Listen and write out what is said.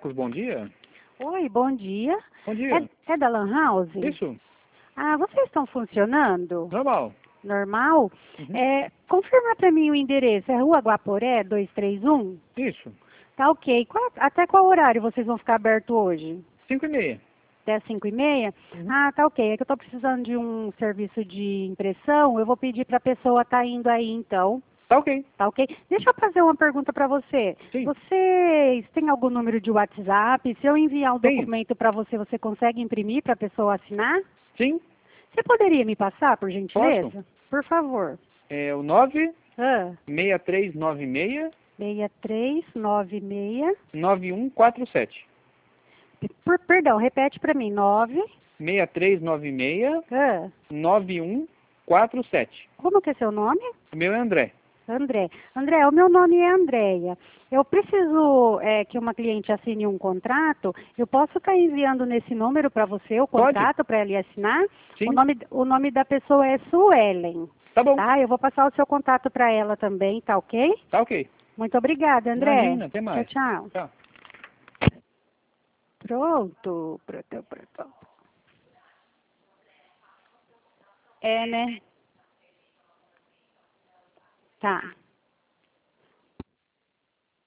Marcos, bom dia. Oi, bom dia. Bom dia. É da Lan House? Isso, Ah, vocês estão funcionando? normal. Normal? Uhum. Confirma para mim o endereço. É Rua Guaporé, 231? Isso, Tá ok. Até qual horário vocês vão ficar aberto hoje? 5:30. Até 5:30? Uhum. Ah, tá ok. É que eu estou precisando de um serviço de impressão. Eu vou pedir para a pessoa estar indo aí então. Tá ok. Tá ok? Deixa eu fazer uma pergunta para você. Sim. Vocês têm algum número de WhatsApp? Se eu enviar um Tenho. documento para você, você consegue imprimir para a pessoa assinar? Sim, Você poderia me passar, por gentileza? posso. Por favor. É o Ah, 96396 6396. 9147. Perdão, repete para mim. 9. 6396 Ah, 9147. como que é seu nome? O meu é André. André. André, o meu nome é Andréia. Eu preciso que uma cliente assine um contrato. Eu posso estar enviando nesse número para você o Pode? contrato para ele assinar? Sim. O nome da pessoa é Suelen. Tá bom. Tá? Eu vou passar o seu contato para ela também, tá ok? Tá ok. Muito obrigada, André. Imagina, até mais. Tchau, tchau. Tchau. Pronto. Pronto. É, né? Tá.